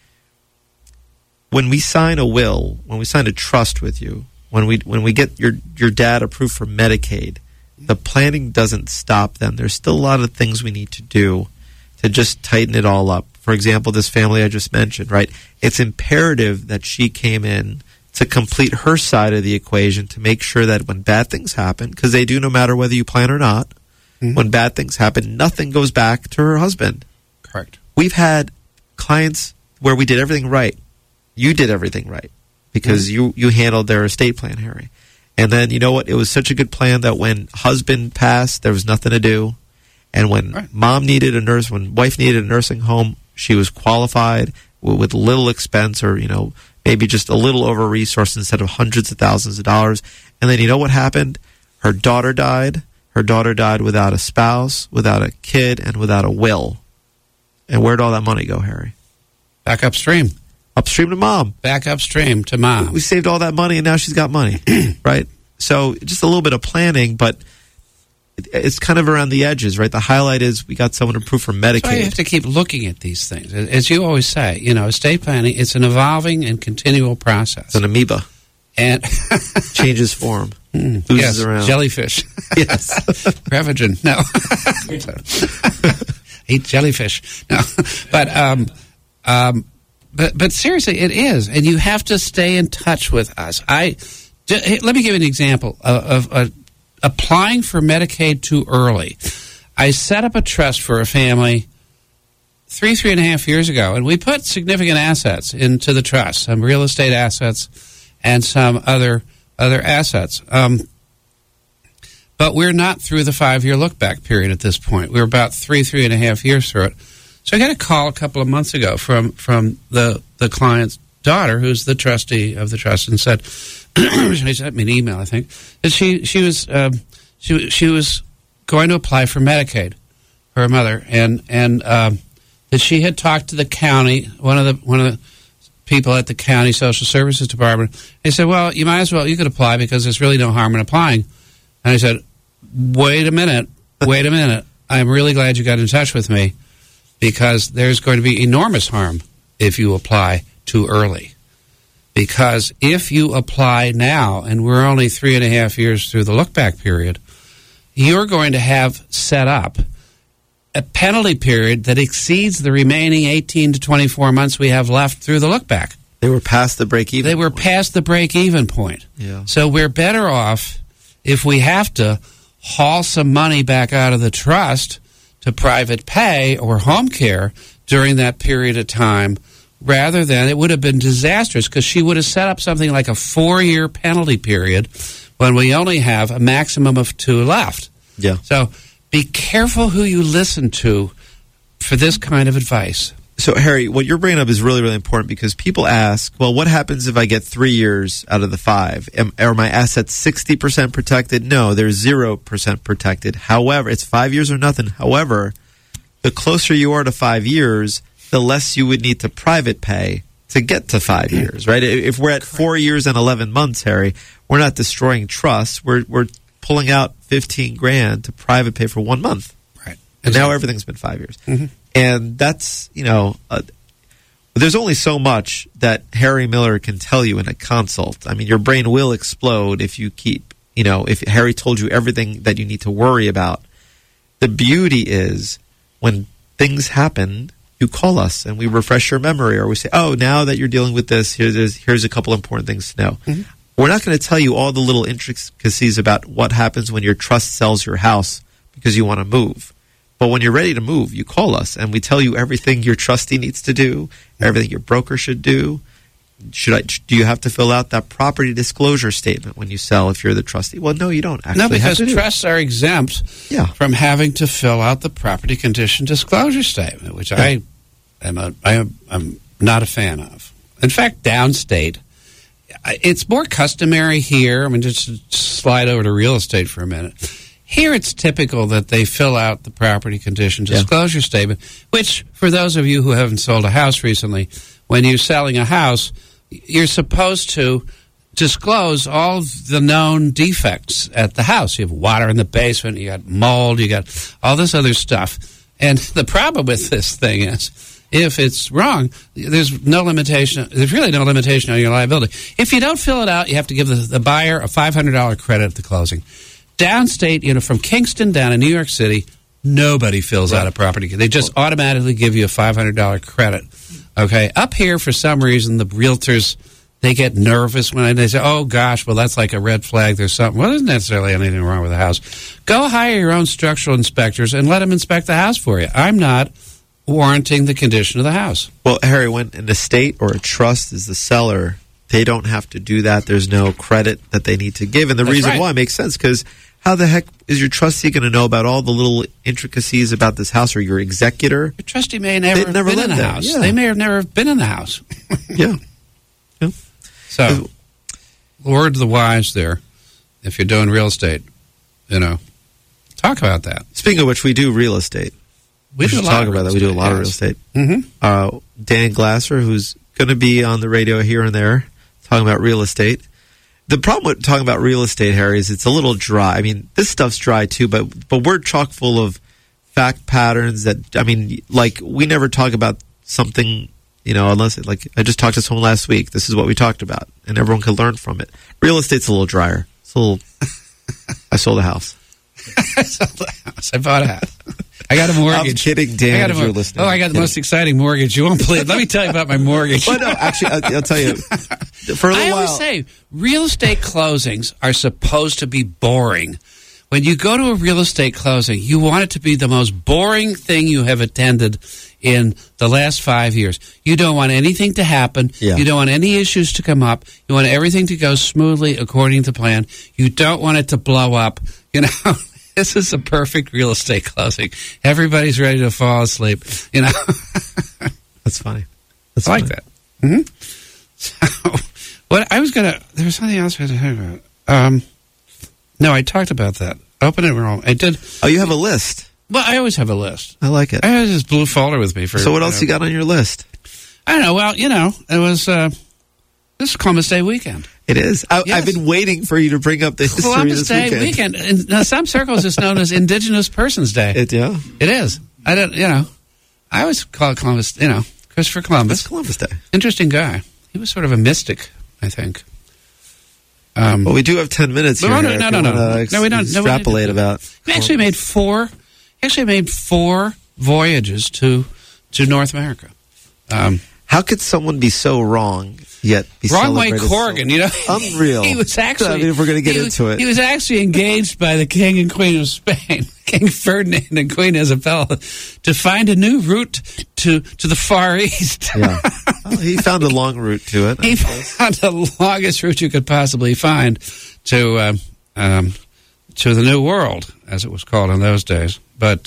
when we sign a will, when we sign a trust with you, when we get your dad approved for Medicaid, the planning doesn't stop then. There's still a lot of things we need to do to just tighten it all up. For example, this family I just mentioned, right? It's imperative that she came in to complete her side of the equation to make sure that when bad things happen, because they do no matter whether you plan or not, when bad things happen, nothing goes back to her husband. Correct. We've had clients where we did everything right. You did everything right because you handled their estate plan, Harry. And then, you know what? It was such a good plan that when husband passed, there was nothing to do. And when mom needed a nurse, when wife needed a nursing home, she was qualified with little expense or, maybe just a little over-resourced instead of hundreds of thousands of dollars. And then you know what happened? Her daughter died. Her daughter died without a spouse, without a kid, and without a will. And where'd all that money go, Harry? Back upstream. Upstream to mom. Back upstream to mom. We saved all that money, and now she's got money, right? So just a little bit of planning, but it's kind of around the edges, right? The highlight is we got someone approved for Medicaid. So you have to keep looking at these things. As you always say, estate planning, it's an evolving and continual process. It's an amoeba. And changes form. Oozes around. Jellyfish. Yes. Prevagen. No. Eat jellyfish. No. But seriously, it is, and you have to stay in touch with us. Let me give you an example of applying for Medicaid too early. I set up a trust for a family three and a half years ago, and we put significant assets into the trust, some real estate assets and some other assets. But we're not through the 5-year look-back period at this point. We're about three and a half years through it. So I got a call a couple of months ago from the client's daughter, who's the trustee of the trust, and said, she sent me an email, I think, that she was going to apply for Medicaid for her mother, and that she had talked to the county, one of the people at the county social services department. They said, well, you could apply because there's really no harm in applying. And I said, wait a minute. I'm really glad you got in touch with me, because there's going to be enormous harm if you apply too early. Because if you apply now, and we're only 3.5 years through the look-back period, you're going to have set up a penalty period that exceeds the remaining 18 to 24 months we have left through the look-back. They were past the break-even point. Past the break-even point. Yeah. So we're better off if we have to haul some money back out of the trust to private pay or home care during that period of time, rather than it would have been disastrous, because she would have set up something like a 4-year penalty period when we only have a maximum of 2 left. Yeah. So be careful who you listen to for this kind of advice. So, Harry, what you're bringing up is really, really important, because people ask, well, what happens if I get 3 years out of the 5? Are my assets 60% protected? No, they're 0% protected. However, it's 5 years or nothing. However, the closer you are to 5 years, the less you would need to private pay to get to 5 years, right? If we're at 4 years and 11 months, Harry, we're not destroying trusts. We're pulling out $15,000 to private pay for 1 month. Right. And now everything's been 5 years. Mm-hmm. And that's, there's only so much that Harry Miller can tell you in a consult. I mean, your brain will explode if you keep, if Harry told you everything that you need to worry about. The beauty is when things happen, you call us and we refresh your memory, or we say, oh, now that you're dealing with this, here's a couple important things to know. Mm-hmm. We're not going to tell you all the little intricacies about what happens when your trust sells your house because you want to move. But when you're ready to move, you call us and we tell you everything your trustee needs to do, everything your broker should do. Do you have to fill out that property disclosure statement when you sell if you're the trustee? Well, no, you don't actually. No, because have to trusts are exempt from having to fill out the property condition disclosure statement, which I am not a fan of. In fact, downstate, it's more customary here. I mean, just slide over to real estate for a minute. Here it's typical that they fill out the property condition disclosure statement, which, for those of you who haven't sold a house recently, when you're selling a house, you're supposed to disclose all the known defects at the house. You have water in the basement, you got mold, you got all this other stuff. And the problem with this thing is, if it's wrong, there's no limitation. There's really no limitation on your liability. If you don't fill it out, you have to give the buyer a $500 credit at the closing. Downstate, from Kingston down to New York City, nobody fills out a property. They just automatically give you a $500 credit. Okay, up here, for some reason, the realtors, they get nervous when they say, oh, gosh, well, that's like a red flag. There's something. Well, there's not necessarily anything wrong with the house. Go hire your own structural inspectors and let them inspect the house for you. I'm not warranting the condition of the house. Well, Harry, when an estate or a trust is the seller, they don't have to do that. There's no credit that they need to give. And the reason why makes sense, because how the heck is your trustee going to know about all the little intricacies about this house, or your executor? Your trustee may never have been in the house. Yeah. They may have never been in the house. Yeah. So, word to the wise there, if you're doing real estate, talk about that. Speaking of which, we do real estate. We should talk about that. We do a lot of real estate. Mm-hmm. Dan Glasser, who's going to be on the radio here and there, talking about real estate. The problem with talking about real estate, Harry, is it's a little dry. I mean, this stuff's dry too, but we're chock full of fact patterns that, we never talk about something, unless, I just talked to someone last week. This is what we talked about, and everyone can learn from it. Real estate's a little drier. It's a little, I sold a house. I sold a house. I bought a house. I got a mortgage. I'm kidding, Dan, if you're listening. I got the most exciting mortgage. You won't believe. Let me tell you about my mortgage. Well, no, actually, I'll tell you. For a little while, I always say, real estate closings are supposed to be boring. When you go to a real estate closing, you want it to be the most boring thing you have attended in the last 5 years. You don't want anything to happen. Yeah. You don't want any issues to come up. You want everything to go smoothly according to plan. You don't want it to blow up. This is a perfect real estate closing. Everybody's ready to fall asleep. That's funny. I like that. Mm-hmm. So, there was something else I had to talk about. No, I talked about that. Open it wrong. I did. Oh, you have a list. Well, I always have a list. I like it. I have this blue folder with me for. So what else you got on your list? I don't know. Well, it was this is Columbus Day weekend. It is. I've been waiting for you to bring up the history Columbus this Day weekend. In some circles, it's known as Indigenous Persons Day. It is. I don't. I always call it Columbus. Christopher Columbus. It's Columbus Day. Interesting guy. He was sort of a mystic, I think. Well, we do have 10 minutes here. No, we don't. Extrapolate about. He actually made four voyages to North America. How could someone be so wrong yet be wrong way celebrated? Corgan, unreal. He was actually. if we're going to get into it, he was actually engaged by the King and Queen of Spain, King Ferdinand and Queen Isabella, to find a new route to the Far East. Yeah. Well, he found a long route to it. He found the longest route you could possibly find to the New World, as it was called in those days. But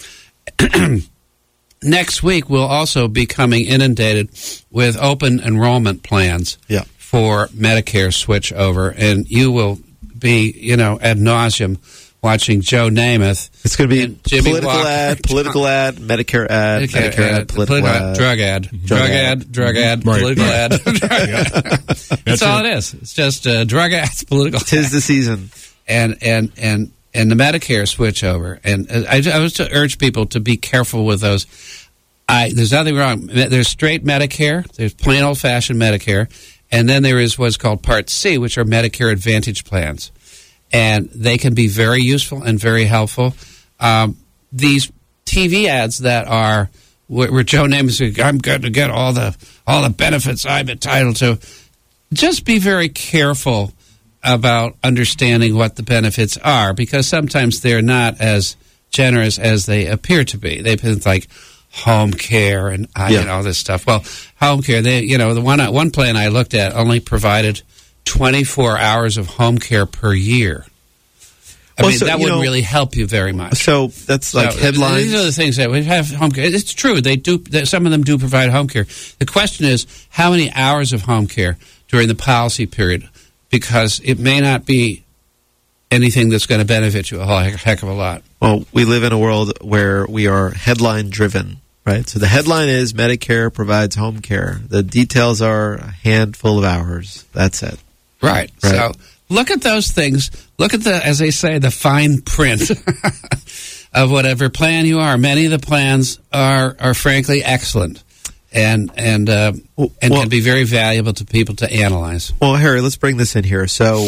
next week, we'll also be coming inundated with open enrollment plans for Medicare switchover, and you will be, ad nauseum watching Joe Namath. It's going to be political ad, Medicare ad, Medicare ad, political ad. Drug ad, political ad. That's all it is. It's just drug ads, political ads. 'Tis the season. And the Medicare switchover. And I was to urge people to be careful with those. There's nothing wrong. There's straight Medicare. There's plain old-fashioned Medicare. And then there is what's called Part C, which are Medicare Advantage plans. And they can be very useful and very helpful. These TV ads that are where Joe Namath says, I'm going to get all the benefits I'm entitled to. Just be very careful about understanding what the benefits are, because sometimes they're not as generous as they appear to be. They've been like home care and all this stuff. Well, home care, the one plan I looked at only provided 24 hours of home care per year. I mean, that wouldn't really help you very much. So that's headlines. These are the things that we have home care. It's true. They do. Some of them do provide home care. The question is, how many hours of home care during the policy period? Because it may not be anything that's going to benefit you a whole heck of a lot. Well, we live in a world where we are headline driven, right? So the headline is Medicare provides home care. The details are a handful of hours. That's it. Right. So look at those things. Look at as they say, the fine print of whatever plan you are. Many of the plans are frankly excellent and can be very valuable to people to analyze. Well, Harry, let's bring this in here. So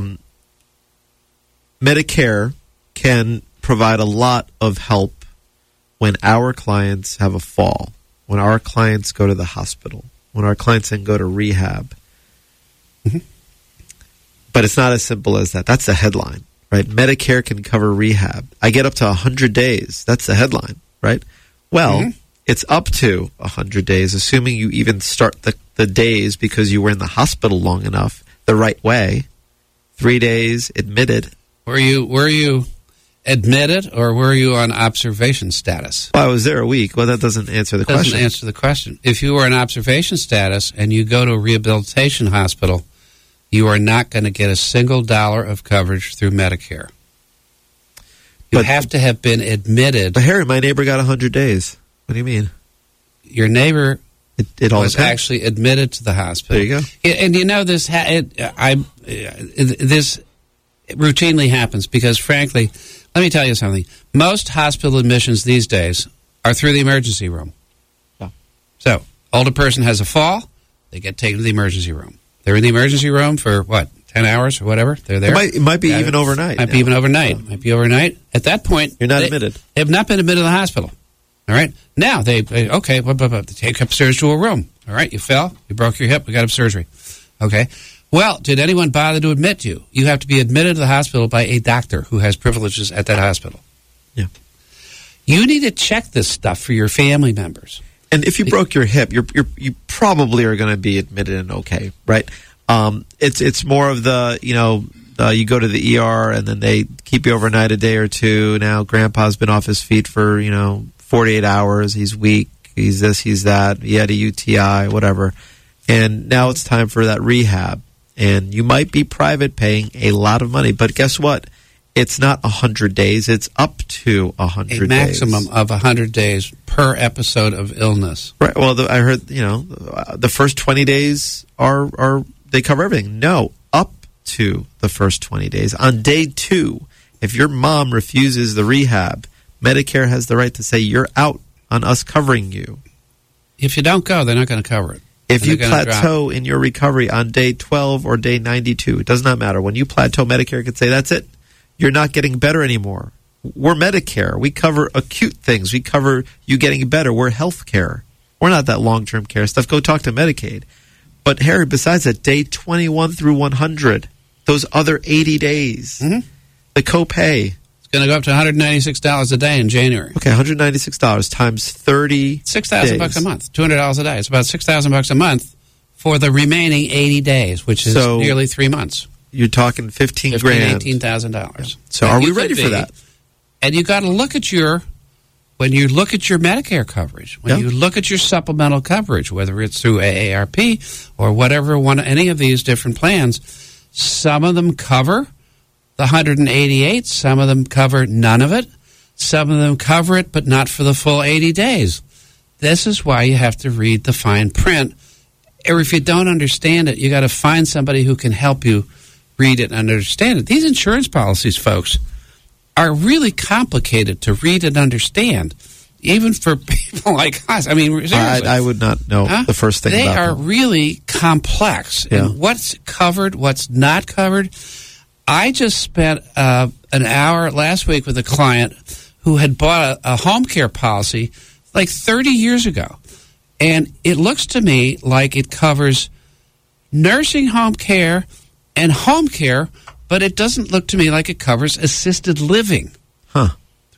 Medicare can provide a lot of help when our clients have a fall, when our clients go to the hospital, when our clients then go to rehab. Mm-hmm. But it's not as simple as that. That's the headline, right? Medicare can cover rehab. I get up to 100 days. That's the headline, right? Well, it's up to 100 days, assuming you even start the days because you were in the hospital long enough the right way. 3 days admitted. Were you admitted or were you on observation status? Well, I was there a week. Well, that doesn't answer the question. Doesn't answer the question. If you were on observation status and you go to a rehabilitation hospital, you are not going to get a single dollar of coverage through Medicare. You have to have been admitted. But Harry, my neighbor got 100 days. What do you mean? Your neighbor it all was actually admitted to the hospital. There you go. And you know this. This routinely happens because, frankly, let me tell you something. Most hospital admissions these days are through the emergency room. Yeah. So, older person has a fall, they get taken to the emergency room. They're in the emergency room for, 10 hours or whatever? They're there. It might be even overnight. Might be even overnight. Might be overnight. At that point, you're not admitted. They have not been admitted to the hospital. All right? Now, they take upstairs to a room. All right? You fell. You broke your hip. We got up surgery. Okay? Well, did anyone bother to admit you? You have to be admitted to the hospital by a doctor who has privileges at that hospital. Yeah. You need to check this stuff for your family members. And if you broke your hip, you probably are going to be admitted and okay, right? It's more of the, you go to the ER and then they keep you overnight a day or two. Now grandpa's been off his feet for, 48 hours. He's weak. He's this, he's that. He had a UTI, whatever. And now it's time for that rehab. And you might be private paying a lot of money. But guess what? It's not 100 days. It's up to 100 days. A maximum of 100 days per episode of illness. Right. Well, I heard, the first 20 days are they cover everything. No, up to the first 20 days. On day 2, if your mom refuses the rehab, Medicare has the right to say you're out on us covering you. If you don't go, they're not going to cover it. If you plateau in your recovery on day 12 or day 92, it does not matter. When you plateau, Medicare can say, that's it. You're not getting better anymore. We're Medicare. We cover acute things. We cover you getting better. We're health care. We're not that long-term care stuff. Go talk to Medicaid. But, Harry, besides that, day 21 through 100, those other 80 days, the copay. It's going to go up to $196 a day in January. Okay, $196 times 30 $6,000 a month, $200 a day. It's about $6,000 a month for the remaining 80 days, which is nearly 3 months. You're talking $15,000, $18,000. So are we ready for that? And you got to look at when you look at your Medicare coverage, when you look at your supplemental coverage, whether it's through AARP or whatever any of these different plans, some of them cover the 188, some of them cover none of it, some of them cover it but not for the full 80 days. This is why you have to read the fine print. Or if you don't understand it, you got to find somebody who can help you read it and understand it. These insurance policies, folks, are really complicated to read and understand, even for people like us. I mean, seriously. I would not know the first thing about them. They are really complex. Yeah. And what's covered, what's not covered. I just spent an hour last week with a client who had bought a home care policy like 30 years ago. And it looks to me like it covers nursing home care and home care, but it doesn't look to me like it covers assisted living. Huh.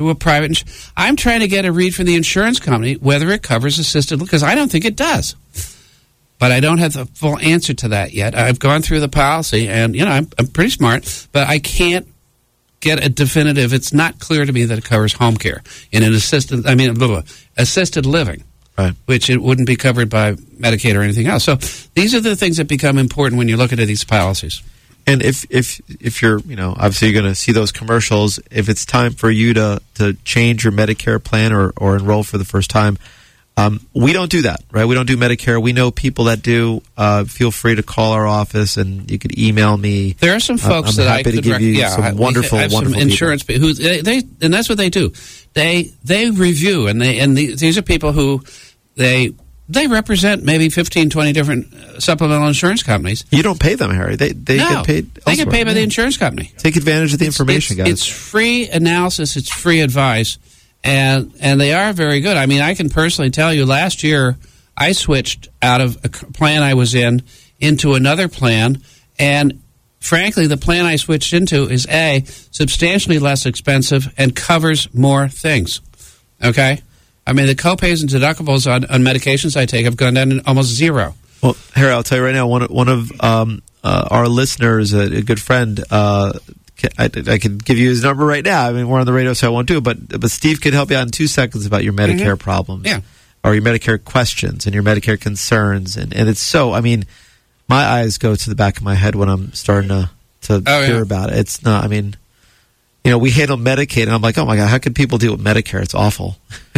through a private. I'm trying to get a read from the insurance company whether it covers assisted, because I don't think it does. But I don't have the full answer to that yet. I've gone through the policy, and I'm pretty smart, but I can't get a definitive. It's not clear to me that it covers home care in an assisted living, right, which it wouldn't be covered by Medicaid or anything else. So these are the things that become important when you're looking at these policies. And if you're, obviously you're going to see those commercials. If it's time for you to change your Medicare plan or enroll for the first time, we don't do that, right? We don't do Medicare. We know people that do. Feel free to call our office, and you could email me. There are some folks that I could give you some wonderful insurance people who they and that's what they do. They review, and these are people who they represent maybe 15, 20 different supplemental insurance companies. You don't pay them, Harry. They get paid elsewhere. They get paid by the insurance company. Take advantage of the information, guys. It's free analysis. It's free advice. And they are very good. I mean, I can personally tell you, last year I switched out of a plan I was in into another plan, and frankly, the plan I switched into is substantially less expensive and covers more things. Okay? I mean, the copays and deductibles on medications I take have gone down to almost zero. Well, Harry, I'll tell you right now, one of our listeners, a good friend, I could give you his number right now. I mean, we're on the radio, so I won't do it. But Steve could help you out in 2 seconds about your Medicare problems, or your Medicare questions and your Medicare concerns. And it's so. I mean, my eyes go to the back of my head when I'm starting to hear about it. It's not. I mean, we handle Medicaid, and I'm like, oh my God, how could people deal with Medicare? It's awful.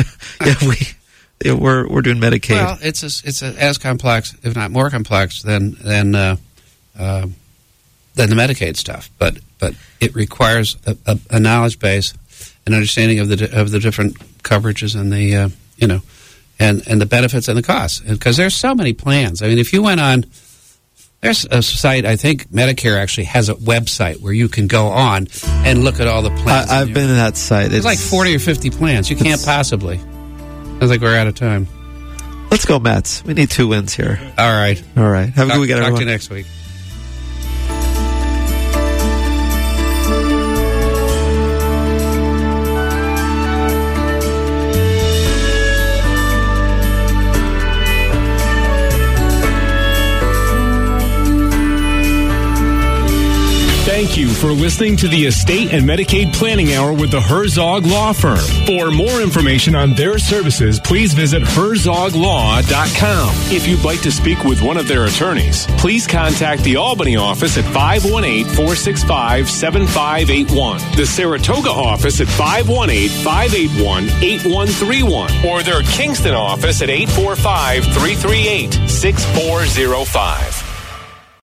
We're doing Medicaid. Well, it's as complex, if not more complex, than the Medicaid stuff, but it requires a knowledge base, an understanding of the different coverages and the and the benefits and the costs, because there's so many plans. I mean, if you went on, there's a site, I think Medicare actually has a website where you can go on and look at all the plans. I've been to that site. It's like 40 or 50 plans. You can't possibly. Sounds like we're out of time. Let's go, Mets. We need 2 wins here. All right. Have a good weekend, everyone. Talk to you next week. Thank you for listening to the Estate and Medicaid Planning Hour with the Herzog Law Firm. For more information on their services, please visit herzoglaw.com. If you'd like to speak with one of their attorneys, please contact the Albany office at 518-465-7581, the Saratoga office at 518-581-8131, or their Kingston office at 845-338-6405.